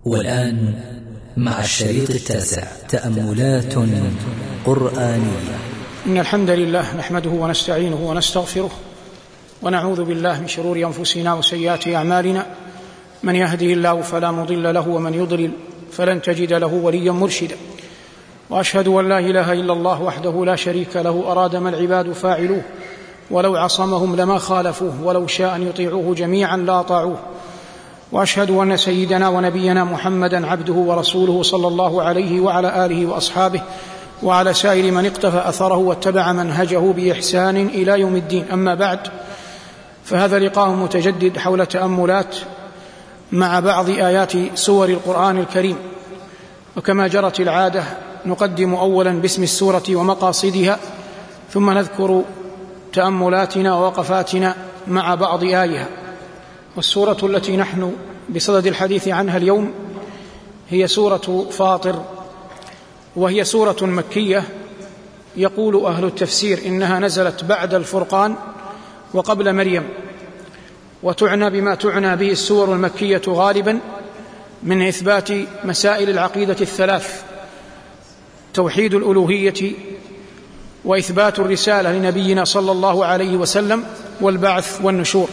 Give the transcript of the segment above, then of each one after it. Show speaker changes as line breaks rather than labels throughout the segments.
والآن مع الشريط 9 تأملات قرآنية.
إن الحمد لله نحمده ونستعينه ونستغفره ونعوذ بالله من شرور أنفسنا وسيئات أعمالنا، من يهده الله فلا مضل له ومن يضلل فلن تجد له وليا مرشدا، وأشهد أن لا إله إلا الله وحده لا شريك له أراد ما العباد فاعلوه، ولو عصمهم لما خالفوه، ولو شاء أن يطيعوه جميعا لا طاعوه. وأشهد أن سيدنا ونبينا محمدا عبده ورسوله صلى الله عليه وعلى آله وأصحابه وعلى سائر من اقتفى أثره واتبع منهجه بإحسان إلى يوم الدين. أما بعد، فهذا لقاء متجدد حول تأملات مع بعض آيات سور القرآن الكريم، وكما جرت العادة نقدم أولا باسم السورة ومقاصدها، ثم نذكر تأملاتنا ووقفاتنا مع بعض آيها. والسورة التي نحن بصدد الحديث عنها اليوم هي سورة فاطر، وهي سورة مكية. يقول أهل التفسير إنها نزلت بعد الفرقان وقبل مريم، وتعنى بما تعنى به السور المكية غالبا من إثبات مسائل العقيدة الثلاث: توحيد الألوهية، وإثبات الرسالة لنبينا صلى الله عليه وسلم، والبعث والنشور.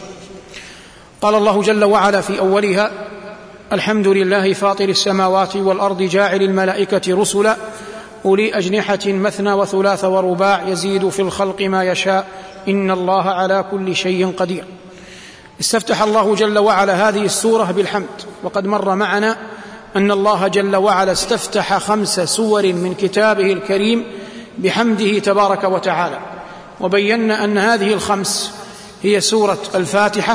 قال الله جل وعلا في أولها: الحمد لله فاطر السماوات والأرض جاعل الملائكة رسلا أولي أجنحة مثنى وثلاث ورباع يزيد في الخلق ما يشاء إن الله على كل شيء قدير. استفتح الله جل وعلا هذه السورة بالحمد، وقد مر معنا أن الله جل وعلا استفتح 5 سور من كتابه الكريم بحمده تبارك وتعالى، وبينا أن هذه ال5 هي سورة الفاتحة،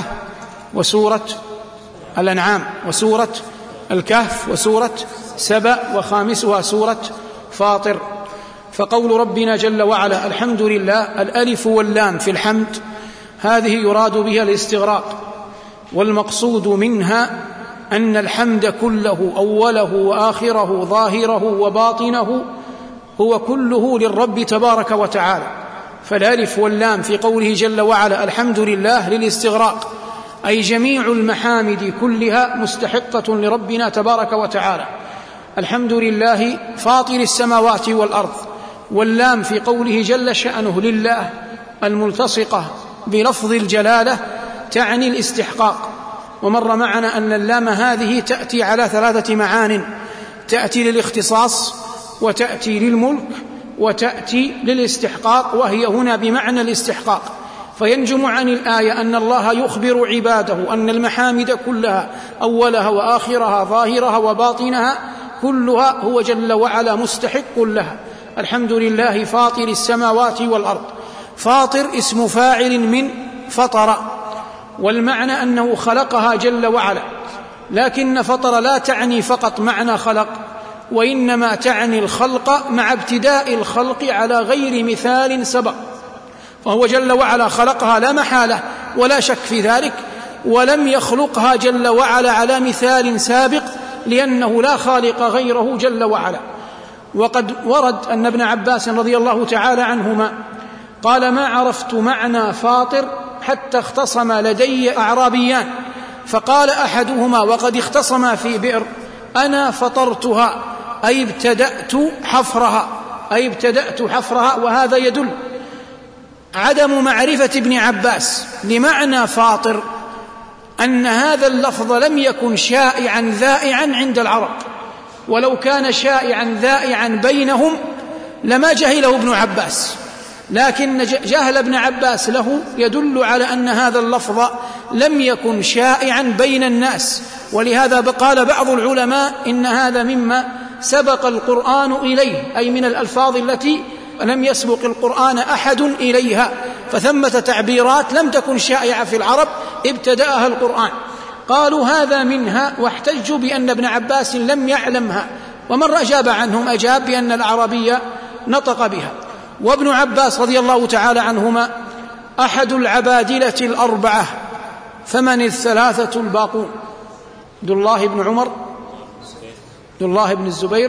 وسورة الأنعام، وسورة الكهف، وسورة سبأ، وخامسها سورة فاطر. فقول ربنا جل وعلا الحمد لله، الألف واللام في الحمد هذه يراد بها الاستغراق، والمقصود منها أن الحمد كله أوله وآخره ظاهره وباطنه هو كله للرب تبارك وتعالى. فالألف واللام في قوله جل وعلا الحمد لله للاستغراق، أي جميع المحامد كلها مستحقة لربنا تبارك وتعالى. الحمد لله فاطر السماوات والأرض، واللام في قوله جل شأنه لله الملتصقة بلفظ الجلالة تعني الاستحقاق. ومر معنا أن اللام هذه تأتي على 3 معان: تأتي للاختصاص، وتأتي للملك، وتأتي للاستحقاق، وهي هنا بمعنى الاستحقاق. فينجم عن الآية أن الله يخبر عباده أن المحامد كلها أولها وآخرها ظاهرها وباطنها كلها هو جل وعلا مستحق لها. الحمد لله فاطر السماوات والأرض. فاطر اسم فاعل من فطر، والمعنى أنه خلقها جل وعلا، لكن فطر لا تعني فقط معنى خلق، وإنما تعني الخلق مع ابتداء الخلق على غير مثال سبق. فهو جل وعلا خلقها لا محالة ولا شك في ذلك، ولم يخلقها جل وعلا على مثال سابق، لأنه لا خالق غيره جل وعلا. وقد ورد أن ابن عباس رضي الله تعالى عنهما قال: ما عرفت معنى فاطر حتى اختصم لدي أعرابيان، فقال أحدهما وقد اختصما في بئر: أنا فطرتها، أي ابتدأت حفرها. وهذا يدل عدم معرفة ابن عباس لمعنى فاطر أن هذا اللفظ لم يكن شائعا ذائعا عند العرب، ولو كان شائعا ذائعا بينهم لما جهله ابن عباس، لكن جهل ابن عباس له يدل على أن هذا اللفظ لم يكن شائعا بين الناس. ولهذا قال بعض العلماء إن هذا مما سبق القرآن إليه، أي من الألفاظ التي لم يسبق القرآن أحد إليها، فثمة تعبيرات لم تكن شائعة في العرب ابتدأها القرآن. قالوا هذا منها، واحتجوا بأن ابن عباس لم يعلمها، ومن أجاب عنهم أجاب بأن العربية نطق بها. وابن عباس رضي الله تعالى عنهما أحد العبادلة 4، فمن 3 الباقون: عبد الله بن عمر، عبد الله بن الزبير،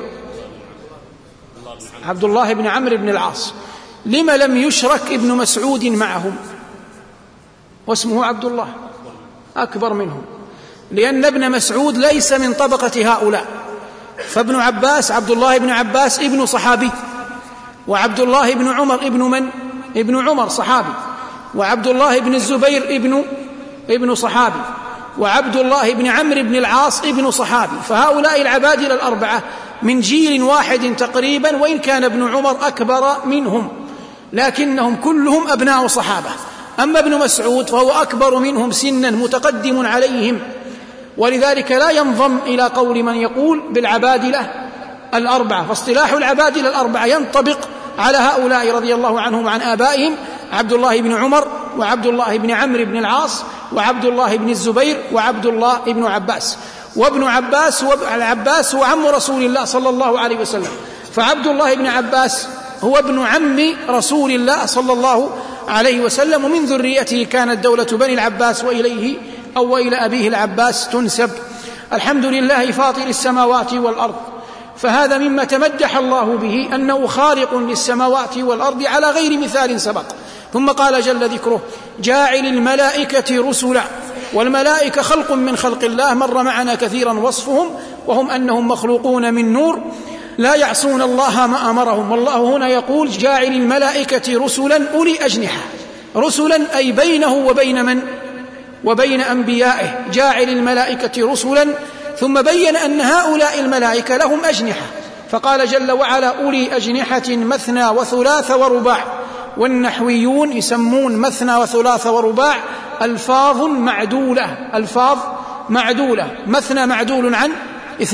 عبد الله بن عمرو بن العاص. لما لم يشرك ابن مسعود معهم واسمه عبد الله، أكبر منهم؟ لأن ابن مسعود ليس من طبقة هؤلاء. فابن عباس عبد الله بن عباس ابن صحابي، وعبد الله بن عمر ابن من؟ ابن عمر صحابي، وعبد الله بن الزبير ابن صحابي، وعبد الله بن عمرو بن العاص ابن صحابي. فهؤلاء العبادلة الأربعة من جيل واحد تقريبا، وإن كان ابن عمر أكبر منهم، لكنهم كلهم أبناء صحابة. أما ابن مسعود فهو أكبر منهم سنا، متقدم عليهم، ولذلك لا ينضم إلى قول من يقول بالعبادلة الأربعة. فاصطلاح العبادلة الأربعة ينطبق على هؤلاء رضي الله عنهم عن آبائهم: عبد الله بن عمر، وعبد الله بن عمرو بن العاص، وعبد الله بن الزبير، وعبد الله بن عباس. وابن عباس والعباس هو عم رسول الله صلى الله عليه وسلم، فعبد الله بن عباس هو ابن عم رسول الله صلى الله عليه وسلم، ومن ذريته كانت دولة بني العباس، وإليه أو إلى أبيه العباس تنسب. الحمد لله فاطر السماوات والأرض، فهذا مما تمدح الله به أنه خالق للسماوات والأرض على غير مثال سبق. ثم قال جل ذكره: جاعل الملائكة رسلا. والملائكة خلق من خلق الله، مر معنا كثيرا وصفهم، وهم أنهم مخلوقون من نور لا يعصون الله ما أمرهم. والله هنا يقول: جاعل الملائكة رسلا أولي أجنحة. رسلا أي بينه وبين من؟ وبين أنبيائه. جاعل الملائكة رسلا، ثم بين أن هؤلاء الملائكة لهم أجنحة، فقال جل وعلا: أولي أجنحة مثنى وثلاث ورباع. والنحويون يسمون مثنى وثلاث ورباع ألفاظ معدولة. ألفاظ معدولة، مثنى معدول عن 2،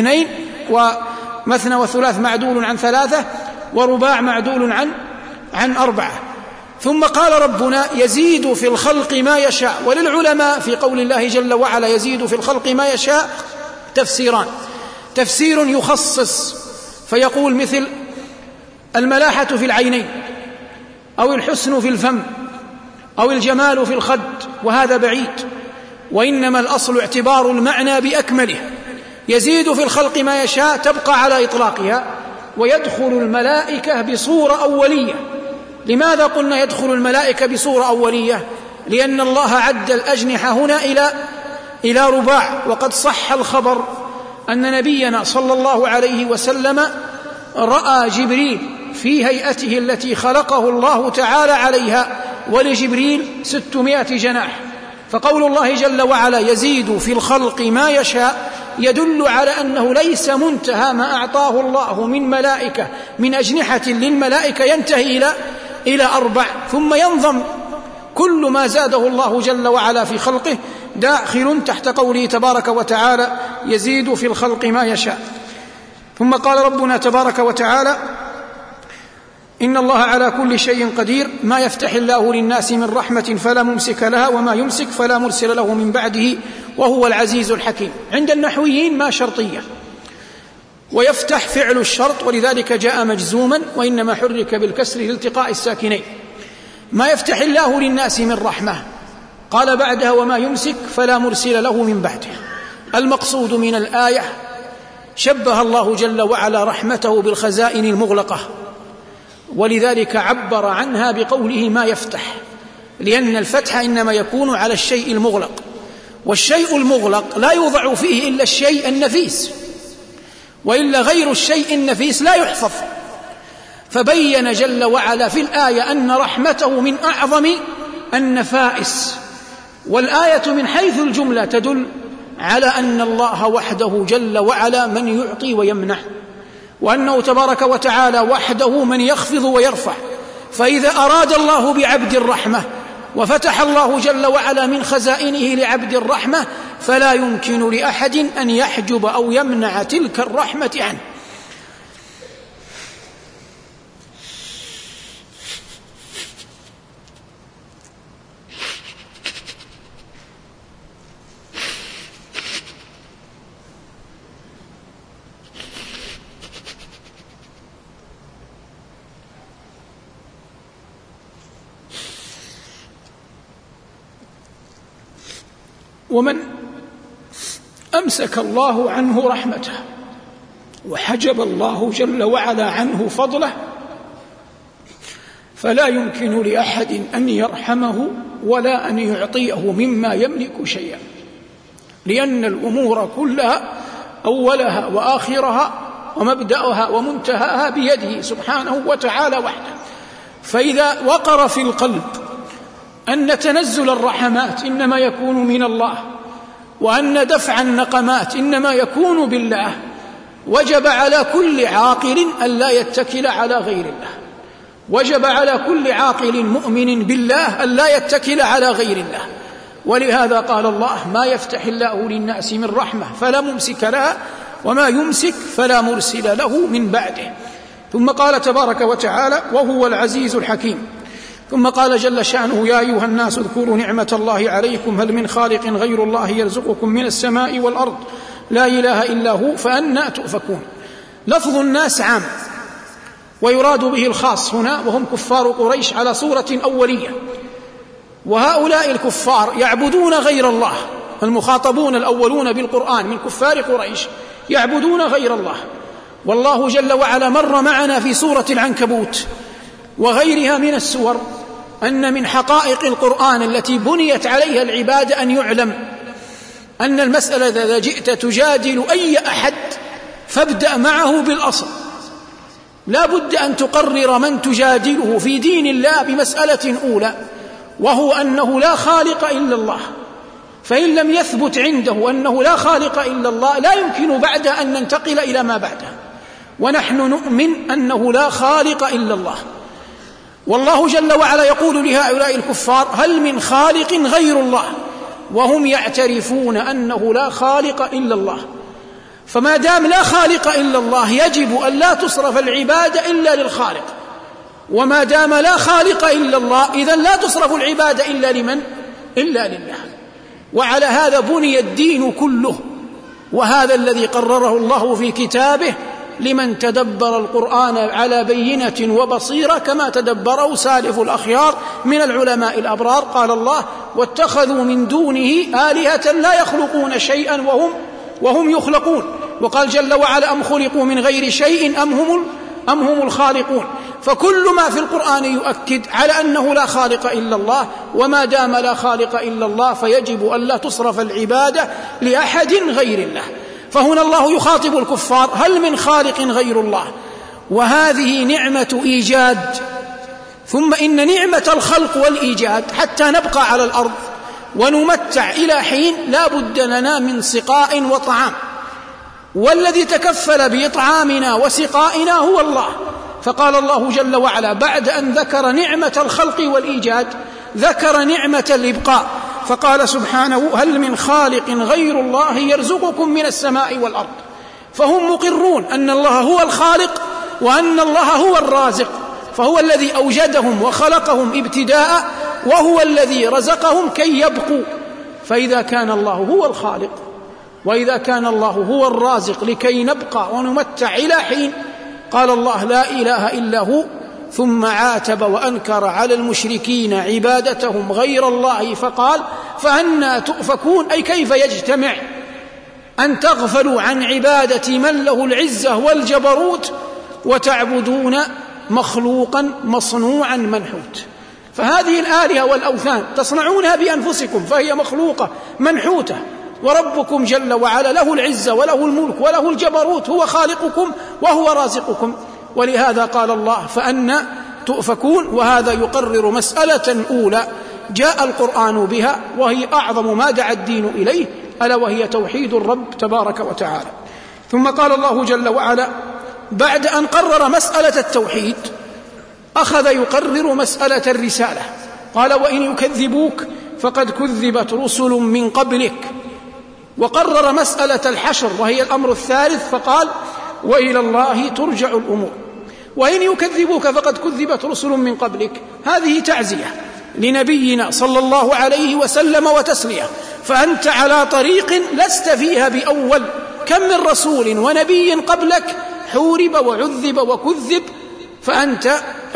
ومثنى وثلاث معدول عن 3، ورباع معدول عن 4. ثم قال ربنا: يزيد في الخلق ما يشاء. وللعلماء في قول الله جل وعلا يزيد في الخلق ما يشاء تفسيران: تفسير يخصص فيقول مثل الملاحة في العينين، أو الحسن في الفم، أو الجمال في الخد، وهذا بعيد، وإنما الأصل اعتبار المعنى بأكمله. يزيد في الخلق ما يشاء تبقى على إطلاقها، ويدخل الملائكة بصورة أولية. لماذا قلنا يدخل الملائكة بصورة أولية؟ لأن الله عد الأجنحة هنا إلى رباع. وقد صح الخبر أن نبينا صلى الله عليه وسلم رأى جبريل في هيئته التي خلقه الله تعالى عليها، ولجبريل 600 جناح. فقول الله جل وعلا يزيد في الخلق ما يشاء يدل على أنه ليس منتهى ما أعطاه الله من ملائكة من أجنحة للملائكة ينتهي إلى 4، ثم ينضم كل ما زاده الله جل وعلا في خلقه داخل تحت قوله تبارك وتعالى يزيد في الخلق ما يشاء. ثم قال ربنا تبارك وتعالى: إن الله على كل شيء قدير. ما يفتح الله للناس من رحمة فلا ممسك لها، وما يمسك فلا مرسل له من بعده، وهو العزيز الحكيم. عند النحويين ما شرطية، ويفتح فعل الشرط، ولذلك جاء مجزوما، وإنما حرك بالكسر لالتقاء الساكنين. ما يفتح الله للناس من رحمة، قال بعدها: وما يمسك فلا مرسل له من بعده. المقصود من الآية شبه الله جل وعلا رحمته بالخزائن المغلقة، ولذلك عبر عنها بقوله ما يفتح، لأن الفتح إنما يكون على الشيء المغلق، والشيء المغلق لا يوضع فيه إلا الشيء النفيس، وإلا غير الشيء النفيس لا يحفظ. فبين جل وعلا في الآية أن رحمته من أعظم النفائس. والآية من حيث الجملة تدل على أن الله وحده جل وعلا من يعطي ويمنح، وأنه تبارك وتعالى وحده من يخفض ويرفع. فإذا أراد الله بعبد الرحمة وفتح الله جل وعلا من خزائنه لعبد الرحمة، فلا يمكن لأحد أن يحجب أو يمنع تلك الرحمة عنه. ومن أمسك الله عنه رحمته وحجب الله جل وعلا عنه فضله، فلا يمكن لأحد أن يرحمه ولا أن يعطيه مما يملك شيئا. لأن الأمور كلها أولها وآخرها ومبدأها ومنتهاها بيده سبحانه وتعالى وحده. فإذا وقر في القلب أن تنزل الرحمات إنما يكون من الله، وأن دفع النقمات إنما يكون بالله، وجب على كل عاقل أن لا يتكل على غير الله، وجب على كل عاقل مؤمن بالله أن لا يتكل على غير الله. ولهذا قال الله: ما يفتح الله للناس من رحمة فلا ممسك لها وما يمسك فلا مرسل له من بعده. ثم قال تبارك وتعالى: وهو العزيز الحكيم. ثم قال جل شأنه: يا أيها الناس اذكروا نعمة الله عليكم هل من خالق غير الله يرزقكم من السماء والأرض لا إله إلا هو فأنى تؤفكون. لفظ الناس عام، ويراد به الخاص هنا، وهم كفار قريش على صورة أولية. وهؤلاء الكفار يعبدون غير الله، المخاطبون الأولون بالقرآن من كفار قريش يعبدون غير الله. والله جل وعلا مر معنا في سورة العنكبوت وغيرها من السور أن من حقائق القرآن التي بنيت عليها العبادة أن يعلم أن المسألة إذا جئت تجادل أي أحد فابدأ معه بالأصل. لا بد أن تقرر من تجادله في دين الله بمسألة أولى، وهو أنه لا خالق إلا الله. فإن لم يثبت عنده أنه لا خالق إلا الله لا يمكن بعد أن ننتقل إلى ما بعده. ونحن نؤمن أنه لا خالق إلا الله. والله جل وعلا يقول لهؤلاء الكفار: هل من خالق غير الله؟ وهم يعترفون أنه لا خالق إلا الله. فما دام لا خالق إلا الله يجب أن لا تصرف العبادة إلا للخالق، وما دام لا خالق إلا الله إذن لا تصرف العبادة إلا لمن؟ إلا لله. وعلى هذا بني الدين كله، وهذا الذي قرره الله في كتابه لمن تدبر القرآن على بينة وبصيرة كما تدبره سالف الأخيار من العلماء الأبرار. قال الله: واتخذوا من دونه آلهة لا يخلقون شيئا وهم يخلقون. وقال جل وعلا: أم خلقوا من غير شيء أم هم الخالقون. فكل ما في القرآن يؤكد على أنه لا خالق إلا الله، وما دام لا خالق إلا الله فيجب أن لا تصرف العبادة لأحد غير الله. فهنا الله يخاطب الكفار: هل من خالق غير الله؟ وهذه نعمة إيجاد، ثم إن نعمة الخلق والإيجاد حتى نبقى على الأرض ونمتع إلى حين لا بد لنا من سقاء وطعام، والذي تكفل بإطعامنا وسقائنا هو الله. فقال الله جل وعلا بعد أن ذكر نعمة الخلق والإيجاد ذكر نعمة الإبقاء، فقال سبحانه: هل من خالق غير الله يرزقكم من السماء والأرض. فهم مقرون أن الله هو الخالق وأن الله هو الرازق، فهو الذي أوجدهم وخلقهم ابتداء، وهو الذي رزقهم كي يبقوا. فإذا كان الله هو الخالق وإذا كان الله هو الرازق لكي نبقى ونمتع إلى حين، قال الله: لا إله إلا هو. ثم عاتب وأنكر على المشركين عبادتهم غير الله فقال: فأنى تؤفكون. أي كيف يجتمع أن تغفلوا عن عبادة من له العزة والجبروت وتعبدون مخلوقا مصنوعا منحوت؟ فهذه الآلهة والأوثان تصنعونها بأنفسكم فهي مخلوقة منحوتة، وربكم جل وعلا له العزة وله الملك وله الجبروت، هو خالقكم وهو رازقكم. ولهذا قال الله: فأنى تؤفكون. وهذا يقرر مسألة أولى جاء القرآن بها وهي أعظم ما دعا الدين إليه، ألا وهي توحيد الرب تبارك وتعالى. ثم قال الله جل وعلا بعد أن قرر مسألة التوحيد أخذ يقرر مسألة الرسالة. قال: وإن يكذبوك فقد كذبت رسل من قبلك. وقرر مسألة الحشر وهي الأمر الثالث فقال: وإلى الله ترجع الأمور. وإن يكذبوك فقد كذبت رسل من قبلك، هذه تعزية لنبينا صلى الله عليه وسلم وتسلية، فأنت على طريق لست فيها بأول. كم من رسول ونبي قبلك حورب وعذب وكذب، فأنت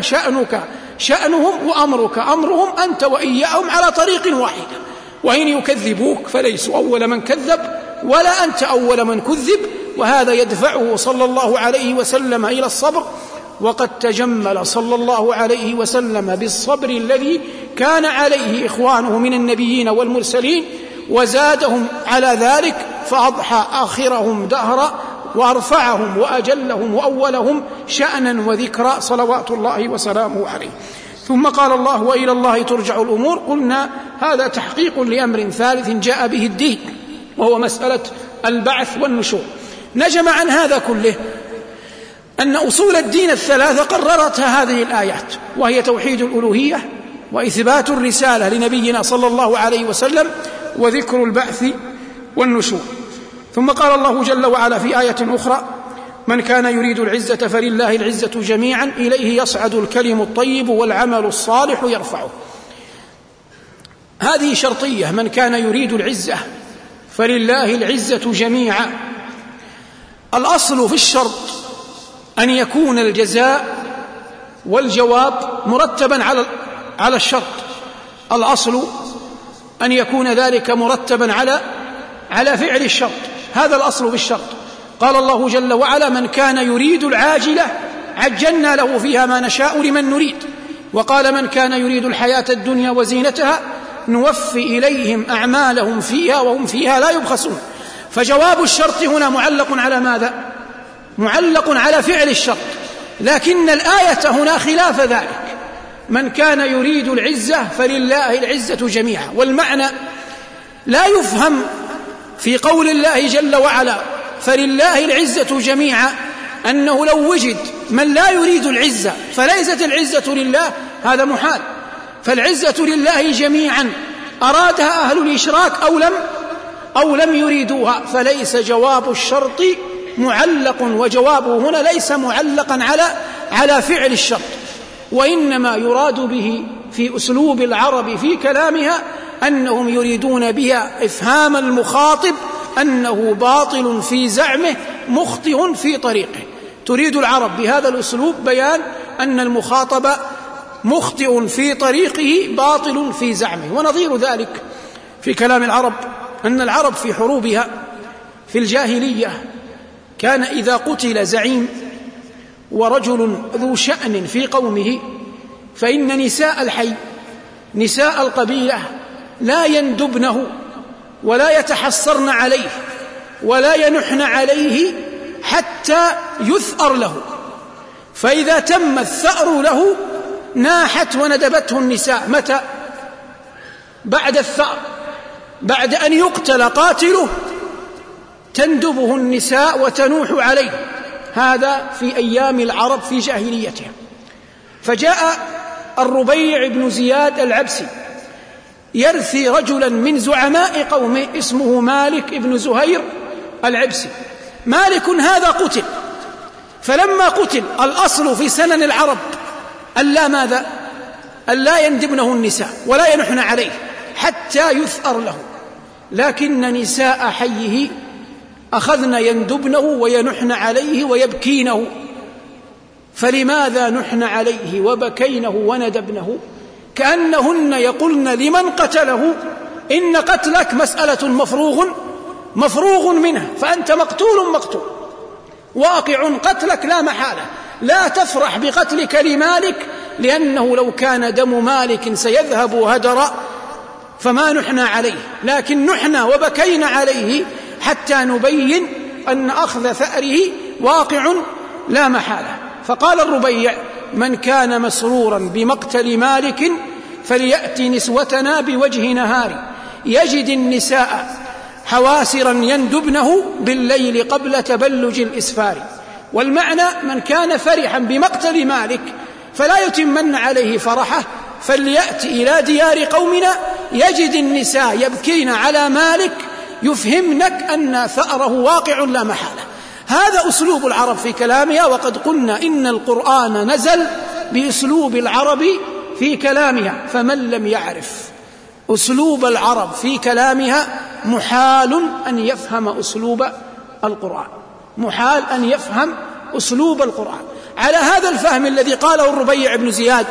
شأنهم وأمرك أمرهم، أنت وإياهم على طريق واحدة. وإن يكذبوك فليسوا أول من كذب ولا أنت أول من كذب. وهذا يدفعه صلى الله عليه وسلم إلى الصبر، وقد تجمل صلى الله عليه وسلم بالصبر الذي كان عليه إخوانه من النبيين والمرسلين، وزادهم على ذلك فأضحى آخرهم دهرا وأرفعهم وأجلهم وأولهم شأنا وذكرا صلوات الله وسلامه عليه. ثم قال الله: وإلى الله ترجع الأمور. قلنا هذا تحقيق لأمر ثالث جاء به الدين، وهو مسألة البعث والنشور. نجم عن هذا كله أن أصول الدين الثلاثة قررتها هذه الآيات، وهي توحيد الألوهية، وإثبات الرسالة لنبينا صلى الله عليه وسلم، وذكر البعث والنشور. ثم قال الله جل وعلا في آية أخرى: من كان يريد العزة فلله العزة جميعا إليه يصعد الكلم الطيب والعمل الصالح يرفعه. هذه شرطية: من كان يريد العزة فلله العزة جميعا. الأصل في الشرط أن يكون الجزاء والجواب مرتبا على الشرط. الأصل أن يكون ذلك مرتبا على فعل الشرط. هذا الأصل في الشرط. قال الله جل وعلا: من كان يريد العاجلة عجلنا له فيها ما نشاء لمن نريد. وقال: من كان يريد الحياة الدنيا وزينتها نوفي إليهم أعمالهم فيها وهم فيها لا يبخسون. فجواب الشرط هنا معلق على ماذا؟ معلق على فعل الشرط. لكن الآية هنا خلاف ذلك: من كان يريد العزة فلله العزة جميعا. والمعنى لا يفهم في قول الله جل وعلا فلله العزة جميعا أنه لو وجد من لا يريد العزة فليست العزة لله، هذا محال. فالعزة لله جميعا، أرادها أهل الإشراك أو لم يريدوها. فليس جواب الشرط معلق، وجوابه هنا ليس معلقا على فعل الشرط، وإنما يراد به في أسلوب العرب في كلامها أنهم يريدون بها إفهام المخاطب أنه باطل في زعمه مخطئ في طريقه. تريد العرب بهذا الأسلوب بيان أن المخاطب مخطئ في طريقه باطل في زعمه. ونظير ذلك في كلام العرب أن العرب في حروبها في الجاهلية كان إذا قتل زعيم ورجل ذو شأن في قومه فإن نساء الحي، نساء القبيلة، لا يندبنه ولا يتحسرن عليه ولا ينحن عليه حتى يثأر له. فإذا تم الثأر له ناحت وندبته النساء. متى؟ بعد الثأر، بعد أن يقتل قاتله تندبه النساء وتنوح عليه. هذا في أيام العرب في جاهليتهم. فجاء الربيع بن زياد العبسي يرثي رجلا من زعماء قومه اسمه مالك بن زهير العبسي. مالك هذا قتل، فلما قتل الأصل في سنن العرب ألا ماذا؟ ألا يندبنه النساء ولا ينحن عليه حتى يثأر له. لكن نساء حيه أخذن يندبنه وينحن عليه ويبكينه. فلماذا نحن عليه وبكينه وندبنه؟ كأنهن يقولن لمن قتله إن قتلك مسألة مفروغ منها، فأنت مقتول واقع قتلك لا محالة. لا تفرح بقتلك لمالك، لأنه لو كان دم مالك سيذهب هدرا فما نحن عليه، لكن نحن وبكينا عليه حتى نبين أن أخذ ثأره واقع لا محالة. فقال الربيع: من كان مسرورا بمقتل مالك فليأتي نسوتنا بوجه نهار يجد النساء حواسرا يندبنه بالليل قبل تبلج الإسفار. والمعنى: من كان فرحا بمقتل مالك فلا يتمن عليه فرحه، فليأتي إلى ديار قومنا يجد النساء يبكين على مالك يفهمنك أن ثأره واقع لا محالة. هذا أسلوب العرب في كلامها. وقد قلنا إن القرآن نزل بأسلوب العرب في كلامها، فمن لم يعرف أسلوب العرب في كلامها محال أن يفهم أسلوب القرآن، محال أن يفهم أسلوب القرآن. على هذا الفهم الذي قاله الربيع بن زياد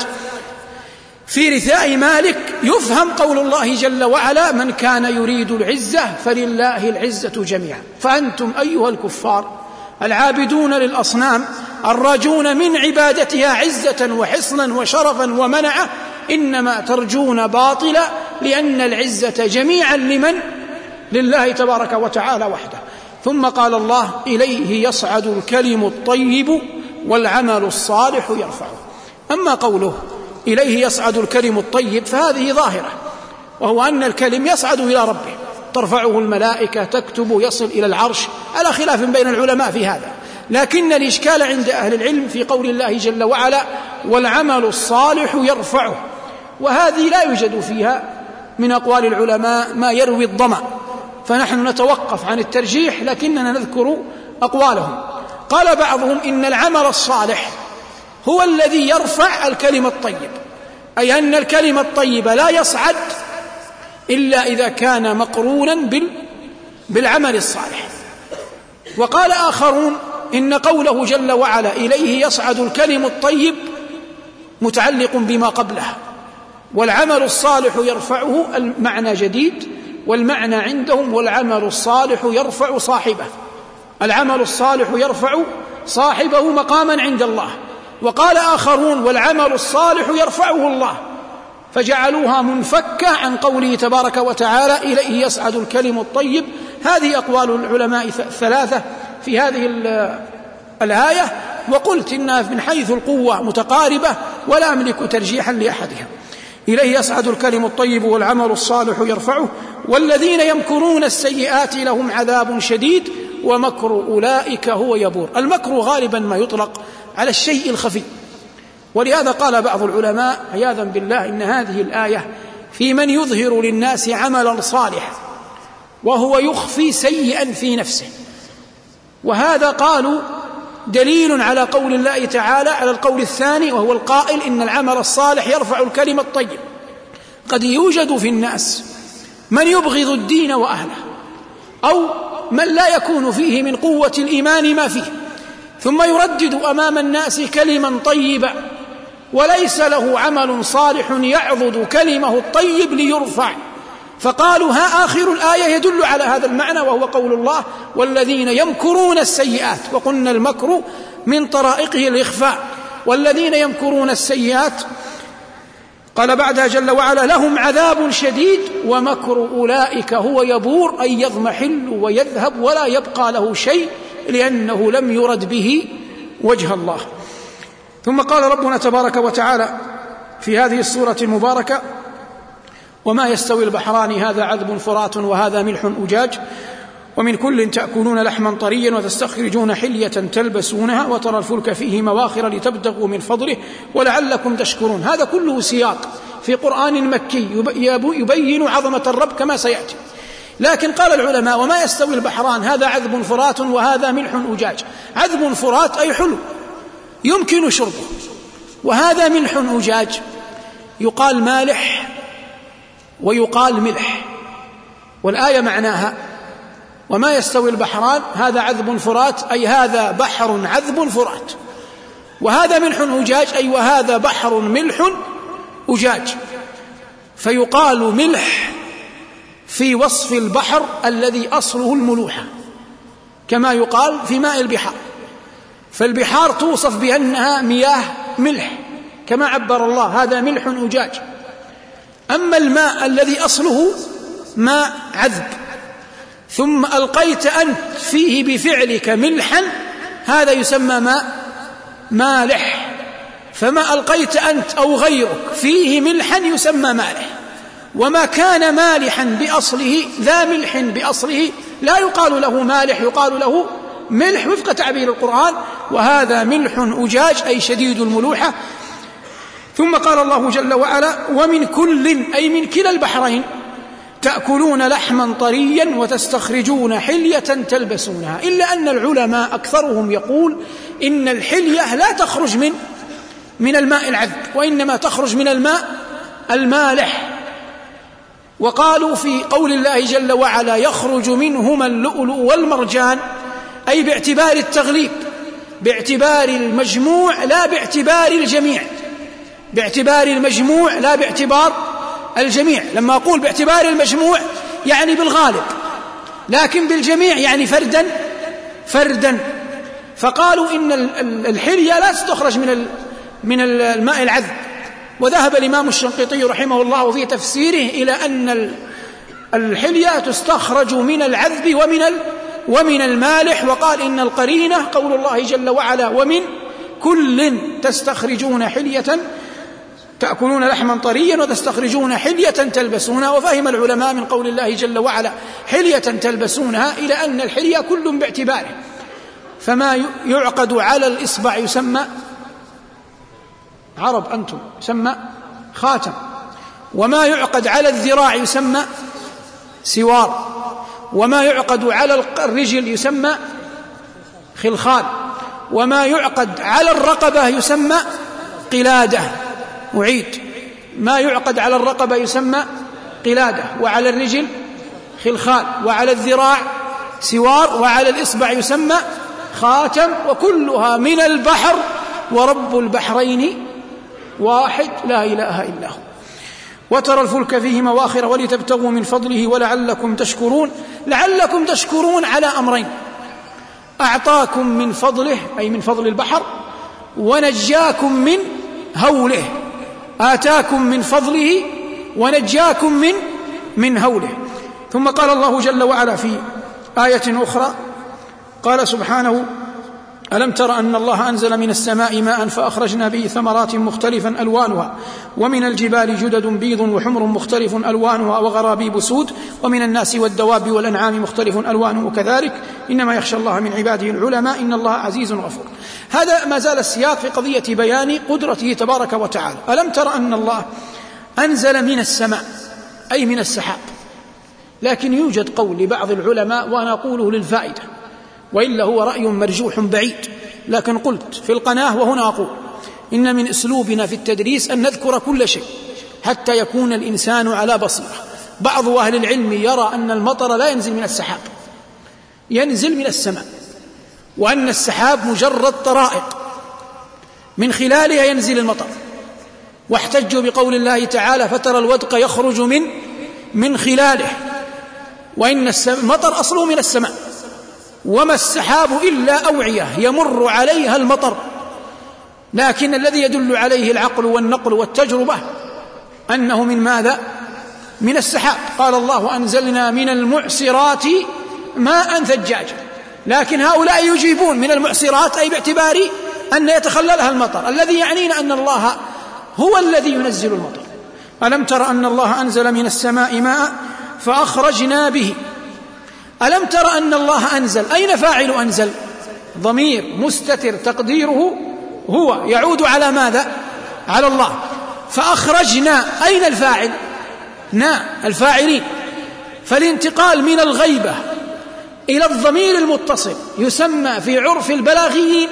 في رثاء مالك يفهم قول الله جل وعلا: من كان يريد العزة فلله العزة جميعا. فأنتم أيها الكفار العابدون للأصنام الراجون من عبادتها عزة وحصنا وشرفا ومنعة إنما ترجون باطلا، لأن العزة جميعا لله تبارك وتعالى وحده. ثم قال الله: إليه يصعد الكلم الطيب والعمل الصالح يرفعه. أما قوله إليه يصعد الكلم الطيب فهذه ظاهرة، وهو أن الكلم يصعد إلى ربه، ترفعه الملائكة، تكتب، يصل إلى العرش، على خلاف بين العلماء في هذا. لكن الإشكال عند أهل العلم في قول الله جل وعلا: والعمل الصالح يرفعه، وهذه لا يوجد فيها من أقوال العلماء ما يروي الظمأ، فنحن نتوقف عن الترجيح لكننا نذكر أقوالهم. قال بعضهم إن العمل الصالح هو الذي يرفع الكلمة الطيب، أي أن الكلمة الطيبة لا يصعد إلا إذا كان مقرونا بالعمل الصالح. وقال آخرون إن قوله جل وعلا: إليه يصعد الكلم الطيب متعلق بما قبله، والعمل الصالح يرفعه، المعنى جديد، والمعنى عندهم والعمل الصالح يرفع صاحبه، العمل الصالح يرفع صاحبه مقاما عند الله. وقال آخرون: والعمل الصالح يرفعه الله، فجعلوها منفكة عن قوله تبارك وتعالى: إليه يصعد الكلم الطيب. هذه أقوال العلماء الثلاثة في هذه الآية، وقلت إنها من حيث القوة متقاربة ولا أملك ترجيحا لأحدها. إليه يصعد الكلم الطيب والعمل الصالح يرفعه، والذين يمكرون السيئات لهم عذاب شديد ومكر أولئك هو يبور. المكر غالبا ما يطلق على الشيء الخفي، ولهذا قال بعض العلماء عياذا بالله إن هذه الآية في من يظهر للناس عملا صالحا وهو يخفي سيئا في نفسه، وهذا قالوا دليل على قول الله تعالى على القول الثاني، وهو القائل إن العمل الصالح يرفع الكلمة الطيب. قد يوجد في الناس من يبغض الدين وأهله، أو من لا يكون فيه من قوة الإيمان ما فيه، ثم يردد أمام الناس كلما طيبا وليس له عمل صالح يعضد كلمه الطيب ليرفع، فقالوا ها آخر الآية يدل على هذا المعنى، وهو قول الله: والذين يمكرون السيئات. وقلنا المكر من طرائقه الإخفاء، والذين يمكرون السيئات قال بعدها جل وعلا: لهم عذاب شديد ومكر أولئك هو يبور، أي يضمحل ويذهب ولا يبقى له شيء، لأنه لم يرد به وجه الله. ثم قال ربنا تبارك وتعالى في هذه السورة المباركة: وما يستوي البحران هذا عذب فرات وهذا ملح أجاج ومن كل تأكلون لحما طريا وتستخرجون حلية تلبسونها وترى الفلك فيه مواخر لتبتغوا من فضله ولعلكم تشكرون. هذا كله سياق في قرآن مكي يبين عظمة الرب كما سيأتي. لكن قال العلماء: وما يستوي البحران هذا عذب فرات وهذا ملح أجاج. عذب فرات أي حلو يمكن شربه، وهذا ملح أجاج يقال مالح ويقال ملح، والآية معناها: وما يستوي البحران هذا عذب فرات، أي هذا بحر عذب فرات، وهذا ملح أجاج، أي وهذا بحر ملح أجاج. فيقال ملح في وصف البحر الذي أصله الملوحة، كما يقال في ماء البحار، فالبحار توصف بأنها مياه ملح كما عبر الله: هذا ملح أجاج. أما الماء الذي أصله ماء عذب ثم ألقيت أنت فيه بفعلك ملحا، هذا يسمى ماء مالح. فما ألقيت أنت أو غيرك فيه ملحا يسمى مالح، وما كان مالحا بأصله ذا ملح بأصله لا يقال له مالح، يقال له ملح وفق تعبير القرآن: وهذا ملح أجاج، أي شديد الملوحة. ثم قال الله جل وعلا: ومن كل، أي من كلا البحرين، تأكلون لحما طريا وتستخرجون حلية تلبسونها. إلا أن العلماء أكثرهم يقول إن الحلية لا تخرج من الماء العذب، وإنما تخرج من الماء المالح. وقالوا في قول الله جل وعلا: يخرج منهما اللؤلؤ والمرجان، أي باعتبار التغليب، باعتبار المجموع لا باعتبار الجميع، باعتبار المجموع لا باعتبار الجميع. لما أقول باعتبار المجموع يعني بالغالب، لكن بالجميع يعني فردا. فقالوا إن الحلية لا تستخرج من الماء العذب. وذهب الإمام الشنقيطي رحمه الله في تفسيره إلى أن الحلية تستخرج من العذب ومن المالح. وقال إن القرينة قول الله جل وعلا ومن كل تستخرجون حلية تأكلون لحما طريا وتستخرجون حلية تلبسونها. وفهم العلماء من قول الله جل وعلا حلية تلبسونها إلى أن الحلية كل باعتباره، فما يعقد على الإصبع يسمى عرب أنتم يسمى خاتم، وما يعقد على الذراع يسمى سوار، وما يعقد على الرجل يسمى خلخال، وما يعقد على الرقبة يسمى قلادة. أعيد، ما يعقد على الرقبة يسمى قلادة، وعلى الرجل خلخال، وعلى الذراع سوار، وعلى الإصبع يسمى خاتم، وكلها من البحر، ورب البحرين واحد لا إله إلا هو. وترى الفلك فيه مواخر ولتبتغوا من فضله ولعلكم تشكرون. لعلكم تشكرون على أمرين: أعطاكم من فضله أي من فضل البحر، ونجاكم من هوله. آتاكم من فضله ونجاكم من هوله. ثم قال الله جل وعلا في آية أخرى قال سبحانه: ألم تر أن الله أنزل من السماء ماء فأخرجنا به ثمرات مختلفا ألوانها ومن الجبال جدد بيض وحمر مختلف ألوانها وغرابيب سود ومن الناس والدواب والأنعام مختلف ألوانه كذلك إنما يخشى الله من عباده العلماء إن الله عزيز غفور. هذا ما زال السياق في قضية بيان قدرته تبارك وتعالى. ألم تر أن الله أنزل من السماء أي من السحاب، لكن يوجد قول لبعض العلماء وأنا أقوله للفائدة وإلا هو رأي مرجوح بعيد، لكن قلت في القناة وهنا أقول إن من أسلوبنا في التدريس أن نذكر كل شيء حتى يكون الإنسان على بصيرة. بعض أهل العلم يرى أن المطر لا ينزل من السحاب، ينزل من السماء، وأن السحاب مجرد طرائق من خلالها ينزل المطر، واحتجوا بقول الله تعالى فترى الودق يخرج من خلاله، وإن المطر أصله من السماء، وما السحاب إلا أوعية يمر عليها المطر. لكن الذي يدل عليه العقل والنقل والتجربة أنه من ماذا؟ من السحاب. قال الله أنزلنا من المعصرات ماء ثجاجا، لكن هؤلاء يجيبون من المعصرات أي باعتبار أن يتخللها المطر، الذي يعنينا أن الله هو الذي ينزل المطر. ألم تر أن الله أنزل من السماء ماء فأخرجنا به. ألم تر أن الله أنزل، أين فاعل أنزل؟ ضمير مستتر تقديره هو، يعود على ماذا؟ على الله. فأخرجنا، أين الفاعل؟ الفاعلين. فالانتقال من الغيبة إلى الضمير المتصل يسمى في عرف البلاغيين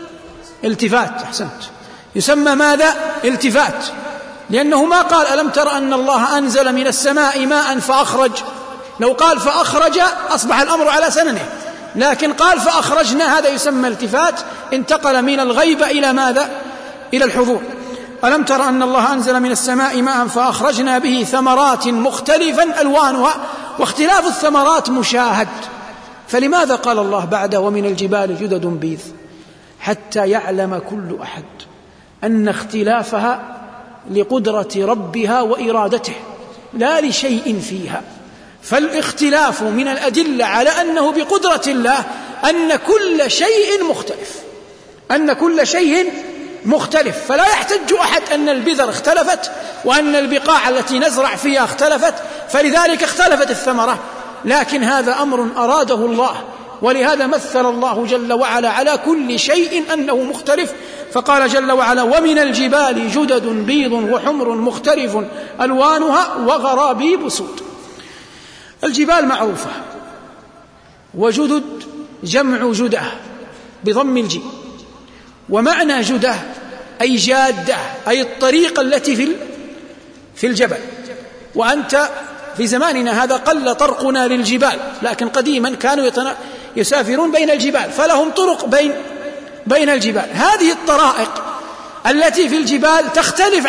التفات. أحسنت، يسمى ماذا؟ التفات، لأنه ما قال ألم تر أن الله أنزل من السماء ماء فأخرج. لو قال فأخرج أصبح الأمر على سننه، لكن قال فأخرجنا، هذا يسمى التفات، انتقل من الغيبة إلى ماذا؟ إلى الحضور. ألم تر أن الله أنزل من السماء ماء فأخرجنا به ثمرات مختلفا ألوانها، واختلاف الثمرات مشاهد. فلماذا قال الله بعد ومن الجبال جدد بيض؟ حتى يعلم كل أحد أن اختلافها لقدرة ربها وإرادته لا لشيء فيها. فالاختلاف من الأدلة على أنه بقدرة الله أن كل شيء مختلف، أن كل شيء مختلف. فلا يحتج أحد أن البذر اختلفت وأن البقاع التي نزرع فيها اختلفت فلذلك اختلفت الثمرة، لكن هذا أمر أراده الله، ولهذا مثل الله جل وعلا على كل شيء أنه مختلف. فقال جل وعلا ومن الجبال جدد بيض وحمر مختلف ألوانها وغرابيب سود. الجبال معروفة، وجدد جمع جدة بضم الجيم، ومعنى جدة أي جادة، أي الطريق التي في الجبل. وأنت في زماننا هذا قل طرقنا للجبال، لكن قديما كانوا يسافرون بين الجبال، فلهم طرق بين الجبال. هذه الطرائق التي في الجبال تختلف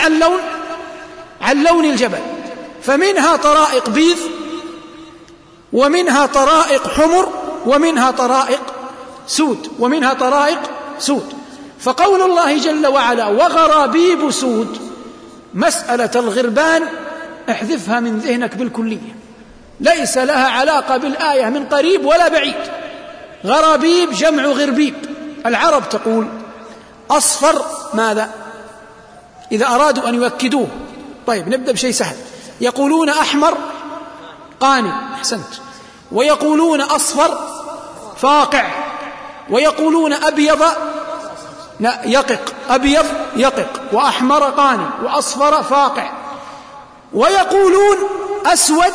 عن لون الجبل، فمنها طرائق بيض، ومنها طرائق حمر، ومنها طرائق سود. فقول الله جل وعلا وغرابيب سود، مسألة الغربان احذفها من ذهنك بالكلية، ليس لها علاقة بالآية من قريب ولا بعيد. غرابيب جمع غربيب. العرب تقول أصفر ماذا؟ إذا أرادوا أن يؤكدوه. طيب نبدأ بشيء سهل. يقولون أحمر قاني، أحسنت. ويقولون أصفر فاقع، ويقولون أبيض يقق، أبيض يقق، وأحمر قاني، وأصفر فاقع. ويقولون أسود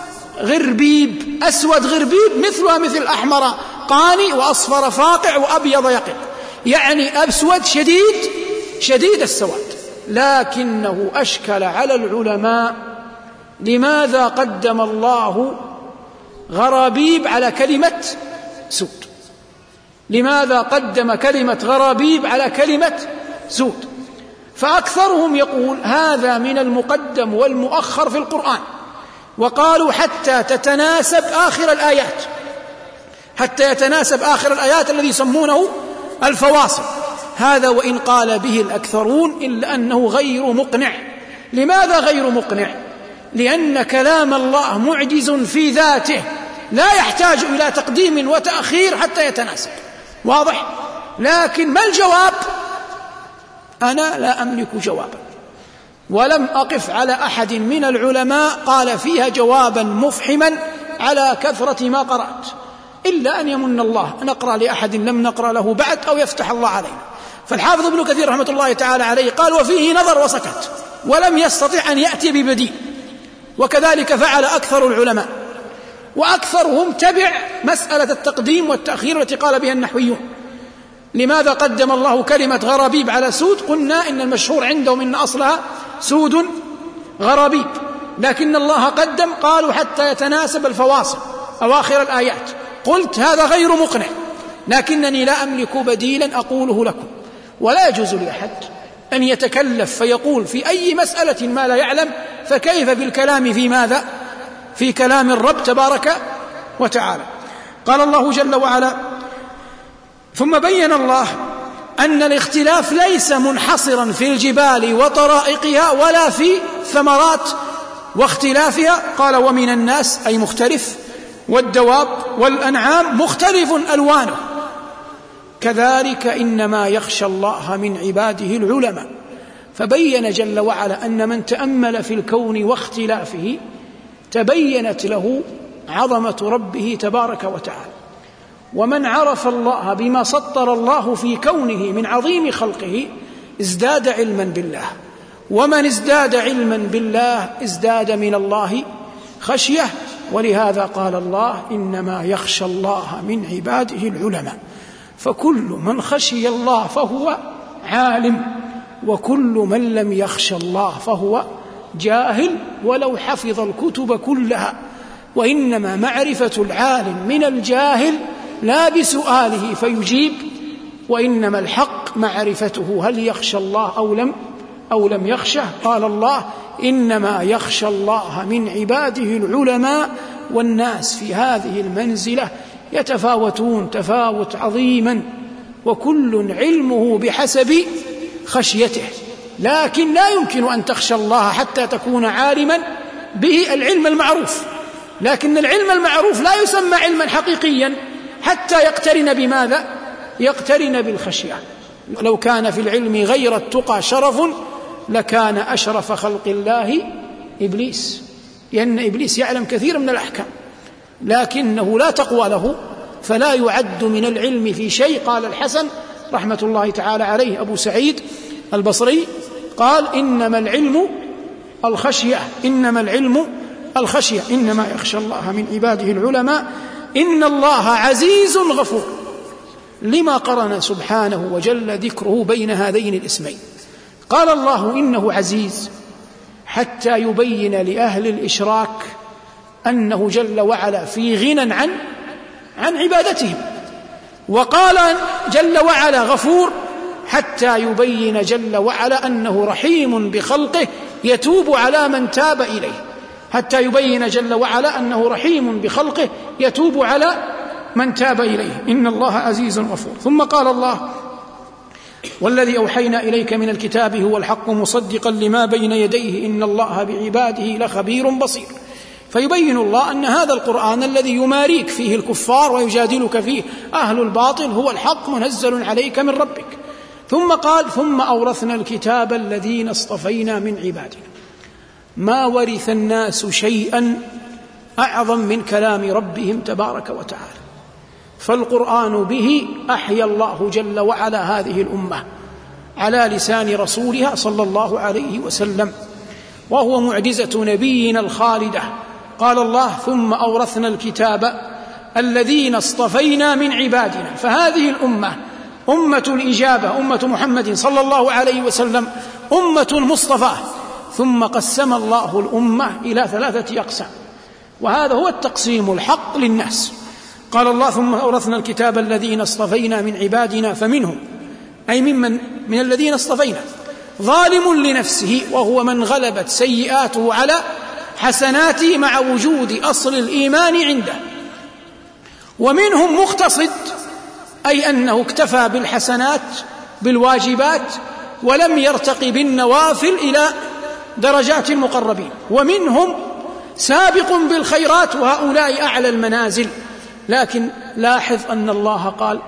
غربيب، أسود غربيب مثلها مثل أحمر قاني وأصفر فاقع وأبيض يقق، يعني أسود شديد السواد. لكنه أشكل على العلماء لماذا قدم الله غرابيب على كلمة سود؟ لماذا قدم كلمة غرابيب على كلمة سود؟ فأكثرهم يقول هذا من المقدم والمؤخر في القرآن، وقالوا حتى تتناسب آخر الآيات، حتى يتناسب آخر الآيات الذي يسمونه الفواصل. هذا وإن قال به الأكثرون إلا أنه غير مقنع. لماذا غير مقنع؟ لأن كلام الله معجز في ذاته، لا يحتاج إلى تقديم وتأخير حتى يتناسب. واضح؟ لكن ما الجواب؟ أنا لا أملك جوابا، ولم أقف على أحد من العلماء قال فيها جوابا مفحما على كثرة ما قرأت، إلا أن يمن الله نقرأ لأحد لم نقرأ له بعد أو يفتح الله علينا. فالحافظ ابن كثير رحمة الله تعالى عليه قال وفيه نظر وسكت، ولم يستطع أن يأتي ببديل. وكذلك فعل أكثر العلماء، وأكثرهم تبع مسألة التقديم والتأخير التي قال بها النحويون. لماذا قدم الله كلمة غرابيب على سود؟ قلنا إن المشهور عندهم إن أصلها سود غرابيب، لكن الله قدم قالوا حتى يتناسب الفواصل أواخر الآيات. قلت هذا غير مقنع، لكنني لا أملك بديلا أقوله لكم. ولا يجوز لأحد أن يتكلف فيقول في أي مسألة ما لا يعلم، فكيف بالكلام في ماذا؟ في كلام الرب تبارك وتعالى. قال الله جل وعلا: ثم بين الله أن الاختلاف ليس منحصرا في الجبال وطرائقها ولا في ثمرات واختلافها. قال: ومن الناس أي مختلف، والدواب والأنعام مختلف ألوانه، كذلك إنما يخشى الله من عباده العلماء. فبين جل وعلا أن من تأمل في الكون واختلافه تبينت له عظمة ربه تبارك وتعالى. ومن عرف الله بما سطر الله في كونه من عظيم خلقه ازداد علما بالله، ومن ازداد علما بالله ازداد من الله خشية. ولهذا قال الله: إنما يخشى الله من عباده العلماء. فكل من خشي الله فهو عالم، وكل من لم يخشى الله فهو جاهل ولو حفظ الكتب كلها. وإنما معرفة العالم من الجاهل لا بسؤاله فيجيب، وإنما الحق معرفته هل يخشى الله أو لم يخشه. قال الله: إنما يخشى الله من عباده العلماء. والناس في هذه المنزلة يتفاوتون تفاوت عظيما، وكل علمه بحسب خشيته، لكن لا يمكن أن تخشى الله حتى تكون عالما به العلم المعروف. لكن العلم المعروف لا يسمى علما حقيقيا حتى يقترن بماذا؟ يقترن بالخشية. لو كان في العلم غير التقى شرف لكان أشرف خلق الله إبليس، لأن إبليس يعلم كثير من الأحكام لكنه لا تقوى له، فلا يعد من العلم في شيء. قال الحسن رحمة الله تعالى عليه أبو سعيد البصري قال: إنما العلم الخشية، إنما العلم الخشية، إنما يخشى الله من عباده العلماء. إن الله عزيز غفور. لما قرن سبحانه وجل ذكره بين هذين الاسمين؟ قال الله إنه عزيز حتى يبين لأهل الإشراك أنه جل وعلا في غنى عن عبادتهم، وقال جل وعلا غفور حتى يبين جل وعلا أنه رحيم بخلقه يتوب على من تاب إليه، حتى يبين جل وعلا أنه رحيم بخلقه يتوب على من تاب إليه. إن الله عزيز غفور. ثم قال الله: والذي أوحينا إليك من الكتاب هو الحق مصدقا لما بين يديه إن الله بعباده لخبير بصير. فيبين الله أن هذا القرآن الذي يماريك فيه الكفار ويجادلك فيه أهل الباطل هو الحق منزل عليك من ربك. ثم قال: ثم أورثنا الكتاب الذين اصطفينا من عبادنا. ما ورث الناس شيئا أعظم من كلام ربهم تبارك وتعالى، فالقرآن به أحيا الله جل وعلا هذه الأمة على لسان رسولها صلى الله عليه وسلم، وهو معجزة نبينا الخالدة. قال الله: ثم أورثنا الكتاب الذين اصطفينا من عبادنا. فهذه الأمة أمة الإجابة، أمة محمد صلى الله عليه وسلم، أمة المصطفى. ثم قسم الله الأمة إلى 3 أقسام، وهذا هو التقسيم الحق للناس. قال الله: ثم أورثنا الكتاب الذين اصطفينا من عبادنا فمنهم، أي من الذين اصطفينا، ظالم لنفسه وهو من غلبت سيئاته على حسناته مع وجود أصل الإيمان عنده، ومنهم مقتصد، أي أنه اكتفى بالحسنات بالواجبات ولم يرتقي بالنوافل إلى درجات المقربين، ومنهم سابق بالخيرات، وهؤلاء أعلى المنازل. لكن لاحظ أن الله قال: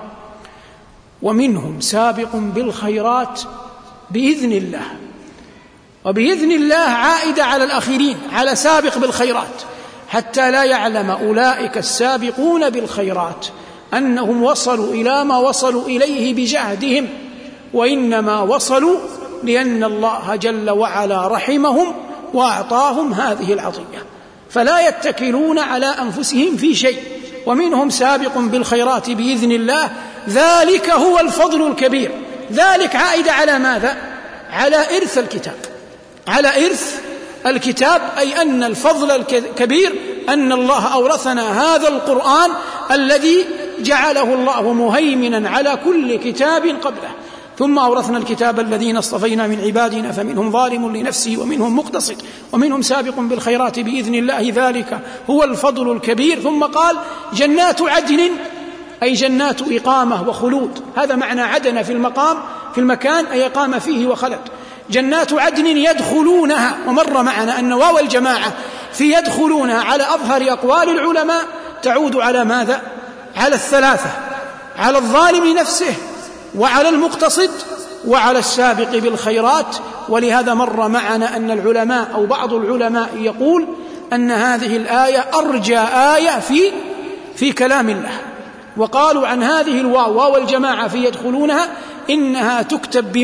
ومنهم سابق بالخيرات بإذن الله، وبإذن الله عائدة على الآخرين، على سابق بالخيرات، حتى لا يعلم أولئك السابقون بالخيرات أنهم وصلوا إلى ما وصلوا إليه بجهدهم، وإنما وصلوا لأن الله جل وعلا رحمهم وأعطاهم هذه العطية، فلا يتكلون على أنفسهم في شيء. ومنهم سابق بالخيرات بإذن الله، ذلك هو الفضل الكبير. ذلك عائد على ماذا؟ على إرث الكتاب، على إرث الكتاب، أي أن الفضل الكبير أن الله أورثنا هذا القرآن الذي جعله الله مهيمنا على كل كتاب قبله. ثم أورثنا الكتاب الذين اصطفينا من عبادنا فمنهم ظالم لنفسه ومنهم مقتصد ومنهم سابق بالخيرات بإذن الله، ذلك هو الفضل الكبير. ثم قال: جنات عدن، أي جنات إقامة وخلود. هذا معنى عدن في المكان أي قام فيه وخلد. جنات عدن يدخلونها، ومر معنا أن واو الجماعة في يدخلونها على أظهر أقوال العلماء تعود على ماذا؟ على 3، على الظالم نفسه، وعلى المقتصد، وعلى السابق بالخيرات. ولهذا مر معنا أن العلماء أو بعض العلماء يقول أن هذه الآية أرجى آية في كلام الله، وقالوا عن هذه الواو الجماعة في يدخلونها إنها تكتب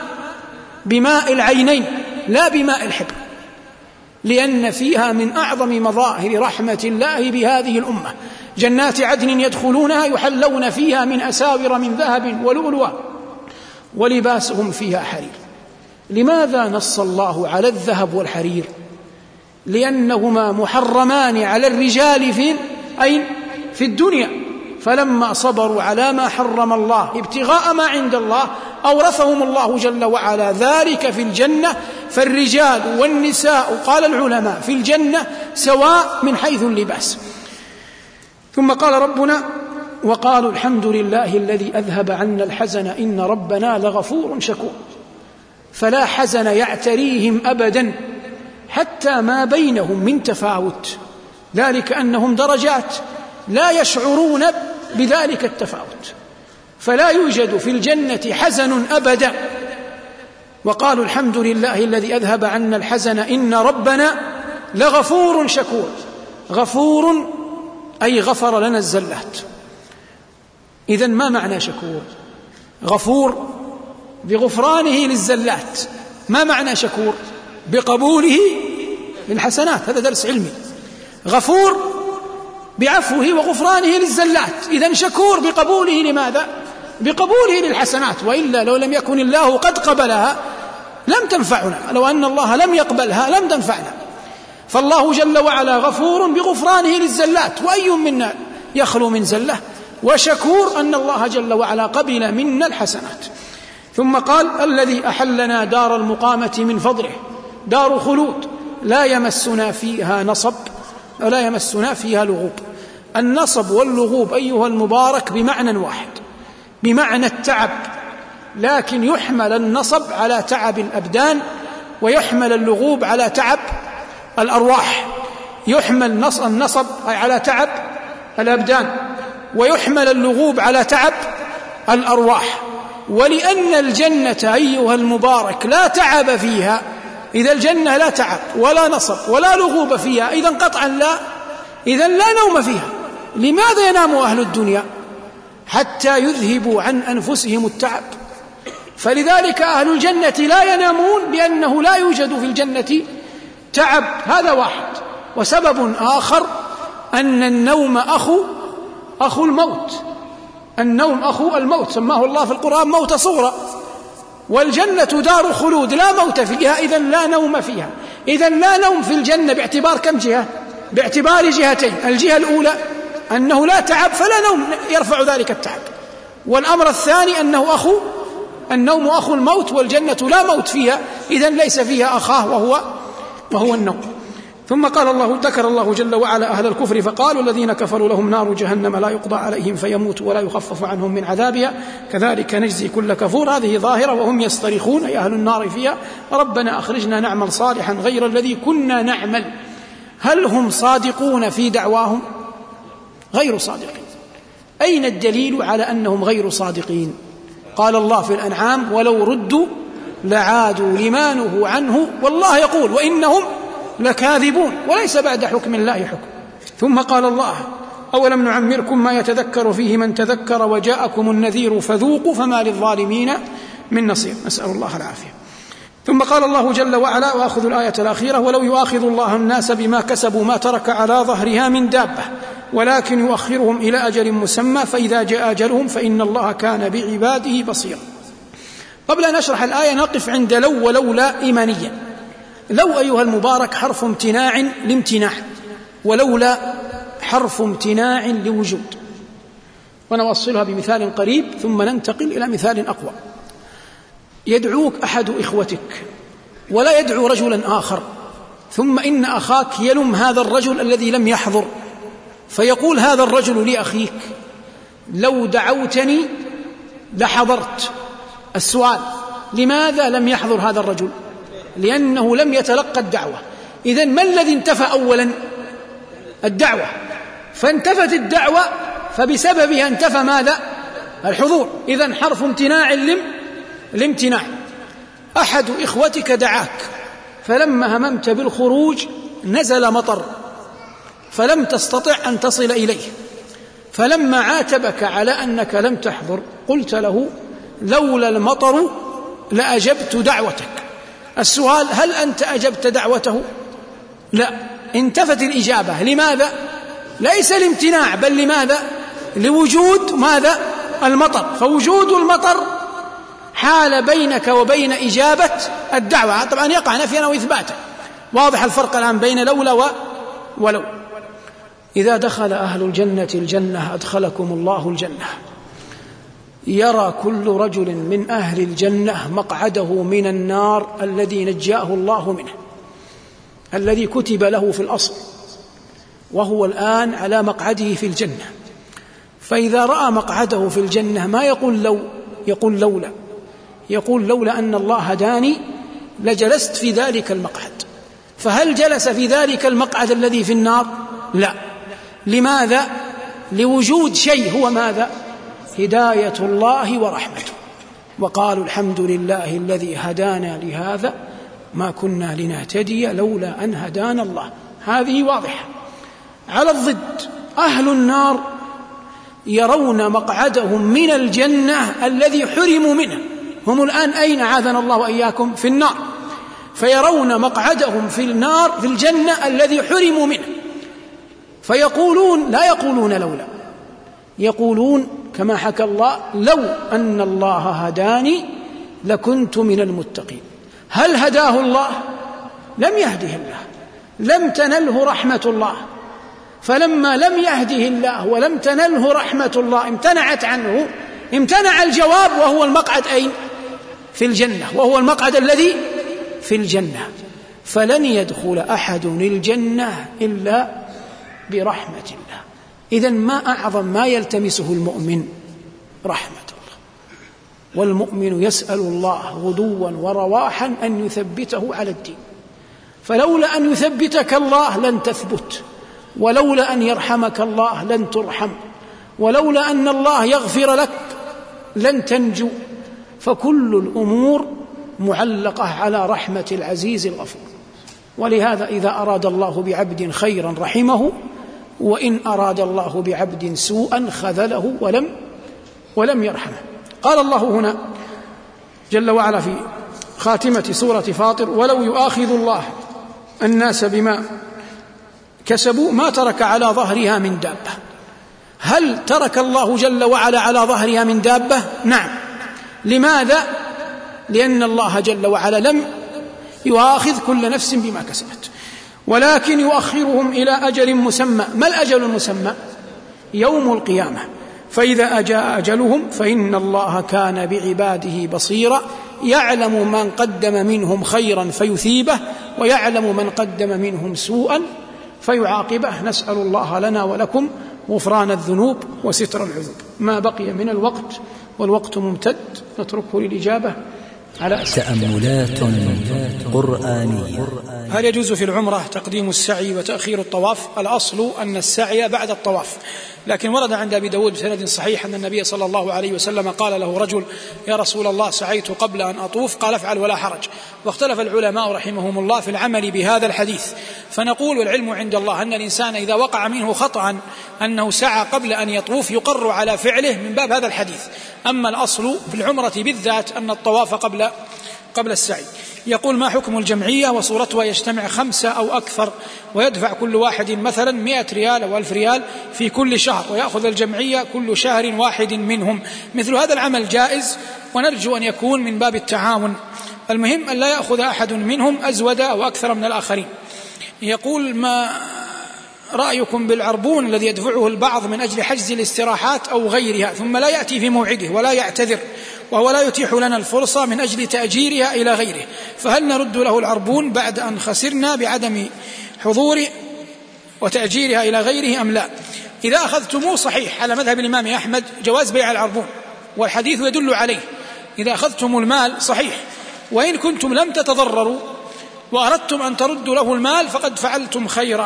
بماء العينين لا بماء الحبر، لأن فيها من أعظم مظاهر رحمة الله بهذه الأمة. جنات عدن يدخلونها يحلون فيها من أساور من ذهب ولؤلؤا ولباسهم فيها حرير. لماذا نص الله على الذهب والحرير؟ لأنهما محرمان على الرجال في الدنيا، فلما صبروا على ما حرم الله ابتغاء ما عند الله أورثهم الله جل وعلا ذلك في الجنة. فالرجال والنساء قال العلماء في الجنة سواء من حيث اللباس. ثم قال ربنا: وقالوا الحمد لله الذي أذهب عنا الحزن إن ربنا لغفور شكور. فلا حزن يعتريهم أبدا حتى ما بينهم من تفاوت، ذلك أنهم درجات لا يشعرون بذلك التفاوت، فلا يوجد في الجنة حزن أبدا. وقالوا الحمد لله الذي أذهب عنا الحزن إن ربنا لغفور شكور. غفور أي غفر لنا الزلات. إذن ما معنى شكور؟ غفور بغفرانه للزلات. ما معنى شكور؟ بقبوله للحسنات. هذا درس علمي. غفور بعفوه وغفرانه للزلات، إذن شكور بقبوله لماذا؟ بقبوله للحسنات، وإلا لو لم يكن الله قد قبلها لم تنفعنا، لو أن الله لم يقبلها لم تنفعنا. فالله جل وعلا غفور بغفرانه للزلات، وأي منا يخلو من زلة، وشكور أن الله جل وعلا قبل منا الحسنات. ثم قال: الذي أحلنا دار المقامة من فضله، دار خلود لا يمسنا فيها نصب ولا يمسنا فيها لغوب. النصب واللغوب أيها المبارك بمعنى واحد، بمعنى التعب، لكن يحمل النصب على تعب الأبدان ويحمل اللغوب على تعب الأرواح. يحمل النصب أي على تعب الأبدان، ويحمل اللغوب على تعب الأرواح. ولأن الجنة أيها المبارك لا تعب فيها، إذا الجنة لا تعب ولا نصب ولا لغوب فيها، إذن قطعا إذن لا نوم فيها. لماذا ينام أهل الدنيا؟ حتى يذهبوا عن أنفسهم التعب. فلذلك أهل الجنة لا ينامون، لأنه لا يوجد في الجنة تعب. هذا واحد. وسبب آخر أن النوم أخو الموت. النوم أخو الموت، سماه الله في القرآن موت صغرى. والجنة دار خلود لا موت فيها، إذن لا نوم فيها. إذن لا نوم في الجنة باعتبار كم جهة؟ باعتبار جهتين. الجهة الأولى أنه لا تعب فلا نوم يرفع ذلك التعب، والأمر الثاني أنه النوم أخو الموت، والجنة لا موت فيها، إذن ليس فيها أخاه وهو النوم. ثم ذكر الله جل وعلا أهل الكفر فقالوا الذين كفروا لهم نار جهنم لا يقضى عليهم فيموتوا ولا يخفف عنهم من عذابها كذلك نجزي كل كفور. هذه ظاهرة، وهم يصطرخون أي أهل النار فيها ربنا أخرجنا نعمل صالحا غير الذي كنا نعمل. هل هم صادقون في دعواهم؟ غير صادقين. أين الدليل على أنهم غير صادقين؟ قال الله في الأنعام ولو ردوا لعادوا لما نهوا عنه والله يقول وإنهم لكاذبون، وليس بعد حكم الله حكم. ثم قال الله أولم نعمركم ما يتذكر فيه من تذكر وجاءكم النذير فذوقوا فما للظالمين من نصير. نسأل الله العافية. ثم قال الله جل وعلا وأخذ الآية الأخيرة ولو يؤاخذ الله الناس بما كسبوا ما ترك على ظهرها من دابة ولكن يؤخرهم إلى أجل مسمى فإذا جاء أجلهم فإن الله كان بعباده بصيرا. قبل أن نشرح الآية نقف عند لو ولولا إيمانيا. لو أيها المبارك حرف امتناع لامتناع، ولولا حرف امتناع لوجود. ونوصلها بمثال قريب ثم ننتقل إلى مثال أقوى. يدعوك أحد إخوتك ولا يدعو رجلا آخر، ثم إن أخاك يلم هذا الرجل الذي لم يحضر، فيقول هذا الرجل لأخيك لو دعوتني لحضرت. السؤال لماذا لم يحضر هذا الرجل؟ لأنه لم يتلقى الدعوة. إذن ما الذي انتفى أولا؟ الدعوة. فانتفت الدعوة فبسببها انتفى ماذا؟ الحضور. إذن حرف امتناع الامتناع. أحد إخوتك دعاك فلما هممت بالخروج نزل مطر فلم تستطع أن تصل إليه، فلما عاتبك على أنك لم تحضر قلت له لولا المطر لأجبت دعوتك. السؤال هل أنت أجبت دعوته؟ لا، انتفت الإجابة. لماذا؟ ليس الامتناع بل لماذا؟ لوجود ماذا؟ المطر. فوجود المطر حال بينك وبين إجابة الدعوة. طبعا يقع نفيا أو إثباتا. واضح الفرق الآن بين لولا ولو. إذا دخل أهل الجنة الجنة أدخلكم الله الجنة. يرى كل رجل من أهل الجنة مقعده من النار الذي نجاه الله منه، الذي كتب له في الأصل، وهو الآن على مقعده في الجنة. فإذا رأى مقعده في الجنة ما يقول لو، يقول لولا. يقول لولا أن الله هداني لجلست في ذلك المقعد. فهل جلس في ذلك المقعد الذي في النار؟ لا. لماذا؟ لوجود شيء هو ماذا؟ هداية الله ورحمته. وقالوا الحمد لله الذي هدانا لهذا ما كنا لنهتدي لولا أن هدانا الله. هذه واضحة. على الضد أهل النار يرون مقعدهم من الجنة الذي حرموا منه. هم الآن أين؟ عاذنا الله وإياكم في النار. فيرون مقعدهم في النار في الجنة الذي حرموا منه، فيقولون لا يقولون لولا، يقولون كما حكى الله لو أن الله هداني لكنت من المتقين. هل هداه الله؟ لم يهده الله، لم تنله رحمة الله. فلما لم يهده الله ولم تنله رحمة الله امتنعت عنه، امتنع الجواب، وهو المقعد أين؟ في الجنة، وهو المقعد الذي في الجنة. فلن يدخل أحد الجنة إلا برحمة الله. إذن ما أعظم ما يلتمسه المؤمن؟ رحمة الله. والمؤمن يسأل الله غدوا ورواحا أن يثبته على الدين. فلولا أن يثبتك الله لن تثبت، ولولا أن يرحمك الله لن ترحم، ولولا أن الله يغفر لك لن تنجو. فكل الأمور معلقة على رحمة العزيز الغفور. ولهذا إذا أراد الله بعبد خيرا رحمه، وإن أراد الله بعبد سوءا خذله ولم يرحمه. قال الله هنا جل وعلا في خاتمة سورة فاطر: ولو يؤاخذ الله الناس بما كسبوا ما ترك على ظهرها من دابة. هل ترك الله جل وعلا على ظهرها من دابة؟ نعم. لماذا؟ لأن الله جل وعلا لم يؤاخذ كل نفس بما كسبت، ولكن يؤخرهم إلى أجل مسمى. ما الأجل المسمى؟ يوم القيامة. فإذا جاء أجلهم فإن الله كان بعباده بصيرا، يعلم من قدم منهم خيرا فيثيبه، ويعلم من قدم منهم سوءا فيعاقبه. نسأل الله لنا ولكم غفران الذنوب وستر العيوب. ما بقي من الوقت والوقت ممتد نتركه للإجابة على أسئلة.
تأملات قرآنية.
هل يجوز في العمرة تقديم السعي وتأخير الطواف؟ الأصل أن السعي بعد الطواف، لكن ورد عند أبي داود بسند صحيح أن النبي صلى الله عليه وسلم قال له رجل: يا رسول الله سعيت قبل أن أطوف، قال: افعل ولا حرج. واختلف العلماء رحمهم الله في العمل بهذا الحديث، فنقول والعلم عند الله أن الإنسان إذا وقع منه خطأ أنه سعى قبل أن يطوف يقر على فعله من باب هذا الحديث. أما الأصل في العمرة بالذات أن الطواف قبل السعي. يقول: ما حكم الجمعية وصورتها يجتمع 5 أو أكثر ويدفع كل واحد مثلا 100 ريال أو 1000 ريال في كل شهر، ويأخذ الجمعية كل شهر واحد منهم؟ مثل هذا العمل جائز، ونرجو أن يكون من باب التعاون. المهم أن لا يأخذ أحد منهم أزود أو أكثر من الآخرين. يقول: ما رأيكم بالعربون الذي يدفعه البعض من أجل حجز الاستراحات أو غيرها ثم لا يأتي في موعده ولا يعتذر، وهو لا يتيح لنا الفرصة من أجل تأجيرها إلى غيره، فهل نرد له العربون بعد أن خسرنا بعدم حضور وتأجيرها إلى غيره أم لا؟ إذا أخذتموه صحيح على مذهب الإمام أحمد جواز بيع العربون، والحديث يدل عليه. إذا أخذتم المال صحيح، وإن كنتم لم تتضرروا وأردتم أن تردوا له المال فقد فعلتم خيرا.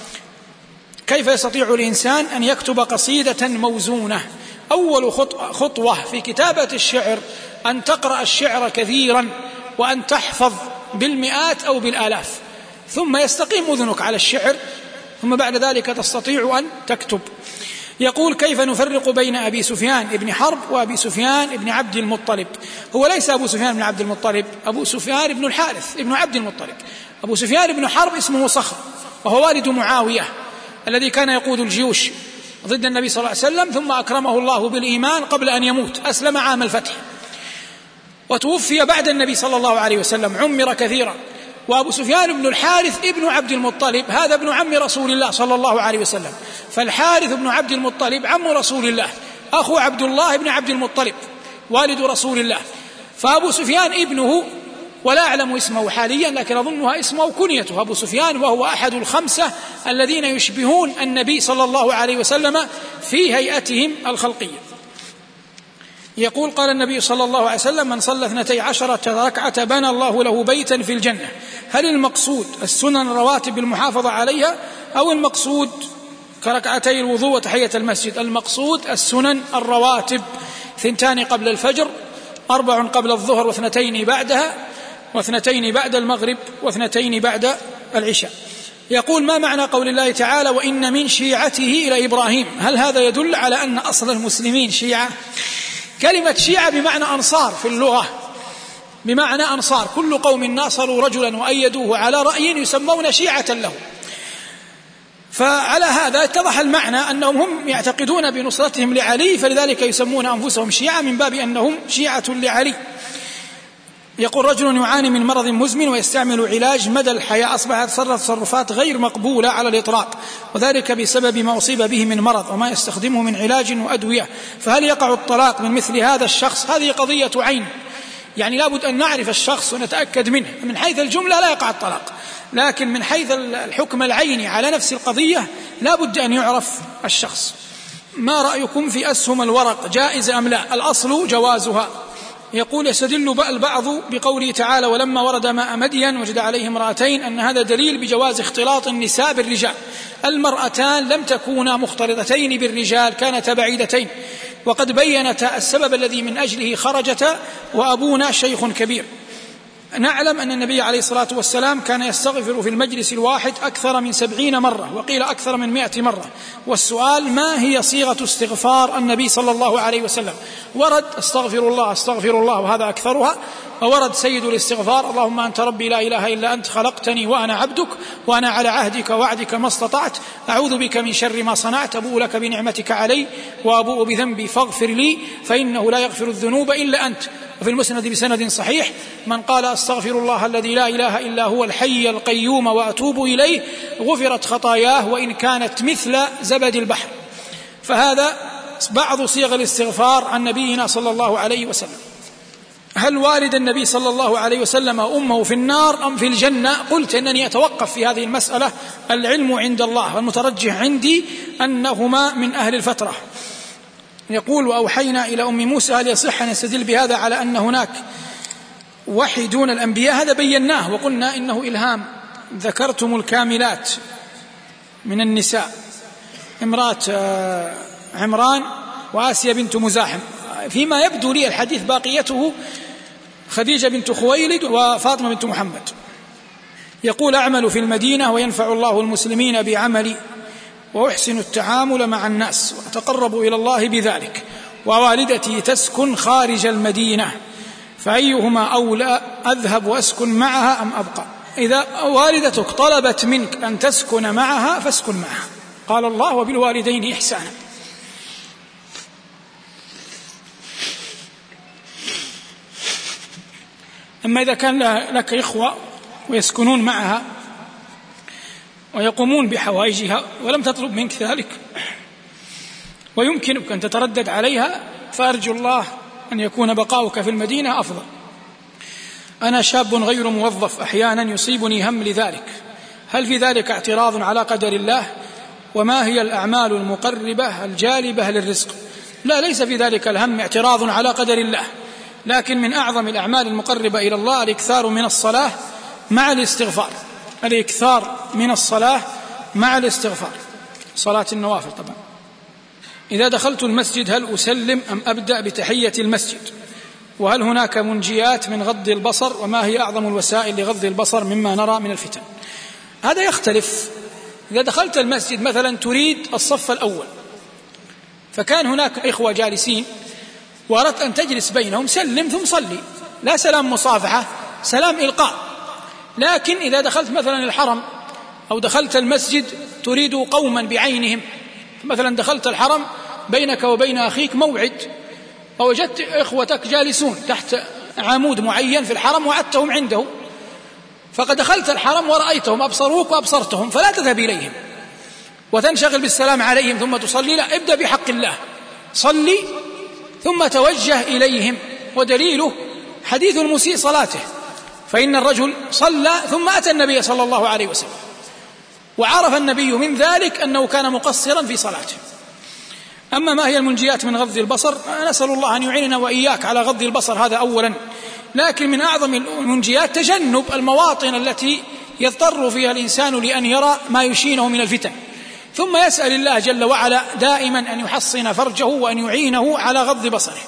كيف يستطيع الإنسان أن يكتب قصيدة موزونة؟ أول خطوة في كتابة الشعر أن تقرأ الشعر كثيرا، وأن تحفظ بالمئات أو بالآلاف، ثم يستقيم أذنك على الشعر، ثم بعد ذلك تستطيع أن تكتب. يقول: كيف نفرق بين أبي سفيان ابن حرب وأبي سفيان ابن عبد المطلب؟ هو ليس أبو سفيان ابن عبد المطلب، أبو سفيان ابن الحارث ابن عبد المطلب. أبو سفيان ابن حرب اسمه صخر، وهو والد معاوية الذي كان يقود الجيوش ضد النبي صلى الله عليه وسلم، ثم أكرمه الله بالإيمان قبل أن يموت، أسلم عام الفتح وتوفي بعد النبي صلى الله عليه وسلم، عمر كثيرا. وأبو سفيان بن الحارث ابن عبد المطلب هذا ابن عم رسول الله صلى الله عليه وسلم، فالحارث بن عبد المطلب عم رسول الله، أخو عبد الله بن عبد المطلب والد رسول الله. فأبو سفيان ابنه، ولا أعلم اسمه حاليا لكن أظنها اسمه كنيته أبو سفيان، وهو أحد الخمسة الذين يشبهون النبي صلى الله عليه وسلم في هيئتهم الخلقية. يقول: قال النبي صلى الله عليه وسلم: من صلى 12 ركعة بنى الله له بيتا في الجنة. هل المقصود السنن الرواتب بالمحافظة عليها، أو المقصود كركعتي الوضوء وتحية المسجد؟ المقصود السنن الرواتب، 2 قبل الفجر، 4 قبل الظهر، و2 بعدها، و2 بعد المغرب، و2 بعد العشاء. يقول: ما معنى قول الله تعالى: وإن من شيعته إلى إبراهيم؟ هل هذا يدل على أن أصل المسلمين شيعة؟ كلمة شيعة بمعنى أنصار في اللغة، بمعنى أنصار، كل قوم ناصروا رجلا وأيدوه على رأي يسمون شيعة له. فعلى هذا اتضح المعنى أنهم هم يعتقدون بنصرتهم لعلي، فلذلك يسمون أنفسهم شيعة من باب أنهم شيعة لعلي. يقول: رجل يعاني من مرض مزمن ويستعمل علاج مدى الحياة، أصبحت تصرفات غير مقبولة على الإطلاق، وذلك بسبب ما أصيب به من مرض وما يستخدمه من علاج وأدوية، فهل يقع الطلاق من مثل هذا الشخص؟ هذه قضية عين، يعني لابد أن نعرف الشخص ونتأكد منه. من حيث الجملة لا يقع الطلاق، لكن من حيث الحكم العيني على نفس القضية لابد أن يعرف الشخص. ما رأيكم في أسهم الورق، جائزة أم لا؟ الأصل جوازها. يقول: يستدل البعض بقوله تعالى: ولما ورد ماء مدين وجد عليه امرأتين، أن هذا دليل بجواز اختلاط النساء بالرجال. المرأتان لم تكونا مختلطتين بالرجال، كانتا بعيدتين، وقد بينتا السبب الذي من أجله خرجتا، وأبونا شيخ كبير. نعلم أن النبي عليه الصلاة والسلام كان يستغفر في المجلس الواحد أكثر من 70 مرة، وقيل أكثر من 100 مرة. والسؤال: ما هي صيغة استغفار النبي صلى الله عليه وسلم؟ ورد استغفر الله استغفر الله وهذا أكثرها، وورد سيد الاستغفار: اللهم أنت ربي لا إله إلا أنت خلقتني وأنا عبدك وأنا على عهدك ووعدك ما استطعت، أعوذ بك من شر ما صنعت، أبوء لك بنعمتك علي وأبوء بذنبي فاغفر لي فإنه لا يغفر الذنوب إلا أنت. وفي المسند بسند صحيح: من قال أستغفر الله الذي لا إله إلا هو الحي القيوم وأتوب إليه غفرت خطاياه وإن كانت مثل زبد البحر. فهذا بعض صيغ الاستغفار عن نبينا صلى الله عليه وسلم. هل والد النبي صلى الله عليه وسلم أمه في النار أم في الجنة؟ قلت إنني أتوقف في هذه المسألة، العلم عند الله، والمترجح عندي أنهما من أهل الفترة. يقول: وأوحينا إلى أم موسى. هل يصح أن يستدل بهذا على أن هناك وحي دون الأنبياء؟ هذا بيناه وقلنا إنه إلهام. ذكرتم الكاملات من النساء، امرأة عمران وآسيا بنت مزاحم. فيما يبدو لي الحديث باقيته خديجة بنت خويلد وفاطمة بنت محمد. يقول: أعمل في المدينة وينفع الله المسلمين بعملي، وأحسن التعامل مع الناس وأتقرب إلى الله بذلك، ووالدتي تسكن خارج المدينة، فأيهما أولى، أذهب وأسكن معها أم أبقى؟ إذا والدتك طلبت منك أن تسكن معها فاسكن معها، قال الله: وبالوالدين إحسانا. أما إذا كان لك إخوة ويسكنون معها ويقومون بحوائجها ولم تطلب منك ذلك ويمكنك أن تتردد عليها، فأرجو الله أن يكون بقاؤك في المدينة أفضل. أنا شاب غير موظف، أحيانا يصيبني هم لذلك، هل في ذلك اعتراض على قدر الله؟ وما هي الأعمال المقربة الجالبة للرزق؟ لا، ليس في ذلك الهم اعتراض على قدر الله، لكن من أعظم الأعمال المقربة إلى الله الإكثار من الصلاة مع الاستغفار، الإكثار من الصلاة مع الاستغفار، صلاة النوافل طبعا. إذا دخلت المسجد هل أسلم أم أبدأ بتحية المسجد؟ وهل هناك منجيات من غض البصر؟ وما هي أعظم الوسائل لغض البصر مما نرى من الفتن؟ هذا يختلف. إذا دخلت المسجد مثلا تريد الصف الأول، فكان هناك إخوة جالسين وأردت أن تجلس بينهم، سلم ثم صلي، لا سلام مصافحة، سلام إلقاء. لكن إذا دخلت مثلا الحرم أو دخلت المسجد تريد قوما بعينهم، مثلا دخلت الحرم بينك وبين أخيك موعد، ووجدت إخوتك جالسون تحت عمود معين في الحرم وعدتهم عنده، فقد دخلت الحرم ورأيتهم، أبصروك وأبصرتهم، فلا تذهب إليهم وتنشغل بالسلام عليهم ثم تصلي، لا، ابدأ بحق الله، صلي ثم توجه إليهم. ودليله حديث المسيء صلاته، فإن الرجل صلى ثم أتى النبي صلى الله عليه وسلم، وعرف النبي من ذلك أنه كان مقصرا في صلاته. أما ما هي المنجيات من غض البصر؟ نسأل الله أن يعيننا وإياك على غض البصر، هذا أولا. لكن من أعظم المنجيات تجنب المواطن التي يضطر فيها الإنسان لأن يرى ما يشينه من الفتن، ثم يسأل الله جل وعلا دائما أن يحصن فرجه وأن يعينه على غض بصره.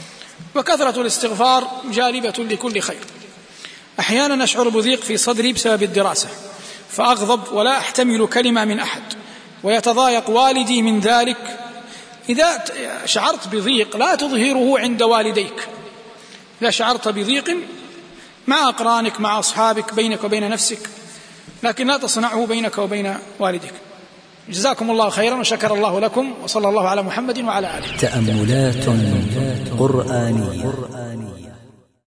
وكثرة الاستغفار جالبة لكل خير. أحيانا أشعر بضيق في صدري بسبب الدراسة، فأغضب ولا أحتمل كلمة من أحد، ويتضايق والدي من ذلك. إذا شعرت بضيق لا تظهره عند والديك، إذا شعرت بضيق مع أقرانك مع أصحابك بينك وبين نفسك، لكن لا تصنعه بينك وبين والدك. جزاكم الله خيرا وشكر الله لكم، وصلى الله على محمد وعلى آله.
تأملات قرآنية.